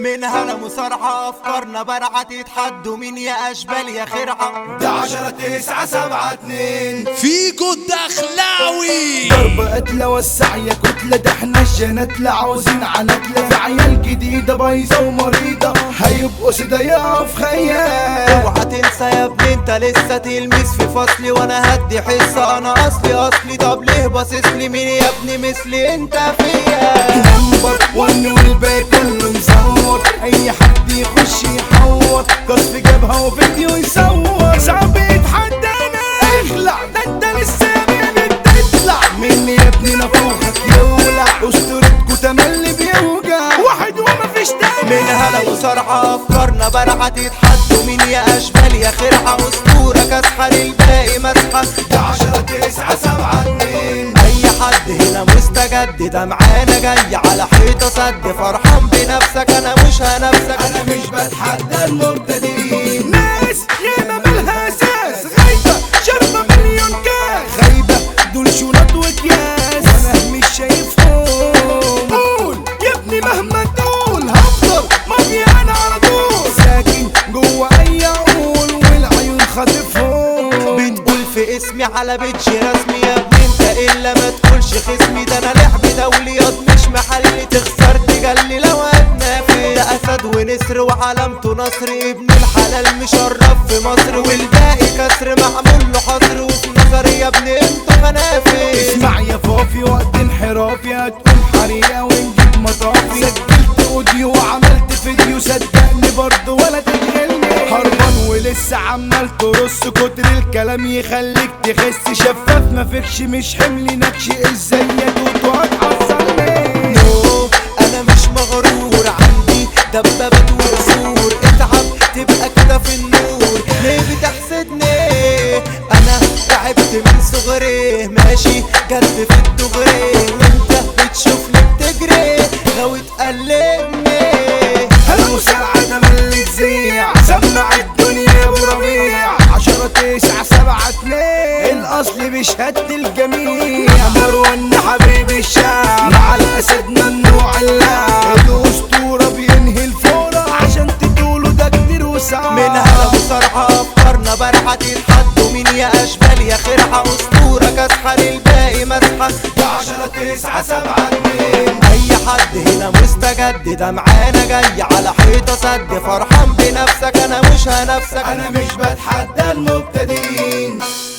منها انا مصارحة افكارنا برعة تتحدوا مين يا اشبال يا خرعة. ده 10-9-7-2 فيكو الدخلاوي ضربة قتلة وسع يا كتلة، ده احنا الجنتلة عاوزين عنتلة، في عيال جديدة بايظة ومريضة هيبقوا سدايا في خيال. اوعى تنسى يا ابني انت لسه تلميذ في فصلي وانا هدي حصة، انا اصلي طب ليه باصصلي مين يا ابني مثلي انت فيا. نمبر 1 والباقي كله مزور، اي حد يخش يحور قصف جبهة وفيديو يصور، صعب يتحدانا اخلع ده انت لسه بتطلع مني يا ابني نافوخك يولع، اسطورتكوا تملي بيوجع واحد ومفيش تاني. منها انا مصارحة افكارنا برعة تتحدوا مين يا اشبال يا خرعة، اسطورة كاسحة للباقي مسحة. ده 10-9-7-2 اي حد هنا مستجد ده معانا جاي على حيطة سد، فرحان بنفسك انا مش هنفسك، انا مش بتحدى المبتدئين، ناس ياما مالها اساس غايبة شربة مليون كاس، غايبة دول شنط واكياس وانا مش شايفهم. قول يا ابني مهما تقول هفضل ماضي انا على طول، ساكن جوه اي عقول والعيون خاطفهم. بتقول في اسمي على بيتش رسمي يا ابني انت الا ما تقولش خصمي، ده انا لعب دوليات مش محل تخسر تجلي لو هتنافس، ده اسد ونسر وعلامته نصر ابن الحلال مشرف في مصر، والباقي كسر معمول له حصر، وفي نظري يا ابني انتوا خنافس. اسمع يا فافي وقت انحرافي هتكون حريقة ونجيب مطافي، سجلت اوديو وعملت فيديو صدقني برضه ولا تشغلني، هربان ولسه عمال ترص كتر الكلام يخليك تخس، شفاف مفيكش مش حمل نكش ازاي يدوت وهتحصلني. نو انا مش مغرور عندي دبابات وقصور، اتعب تبقى كده في النور ليه بتحسدني، انا تعبت من صغري ماشي جد في الدغري، وانت بتشوفني بتجري غاوي تقلدني. المساعدة من اللي تزيع سمع الدنيا يا ابو ربيع، 10-9-7-2 الاصل بشهادة الجميع، مروان حبيب الشعب مع الاسد ممنوع اللعب، الاسطورة بينهي الفورة عشان تقولوا ده كتير وصعب. منها انا مصارحة افكارنا برعة تتحدوا مين يا اشبال يا خرعة، اسطورة كاسحة للباقي مسحة. ده 10-9-7-2 اي حد هنا مستجد ده معانا جاي على حيطة سد، فرحان بنفسك انا مش هنفسك، انا مش بتحدى المبتدئين.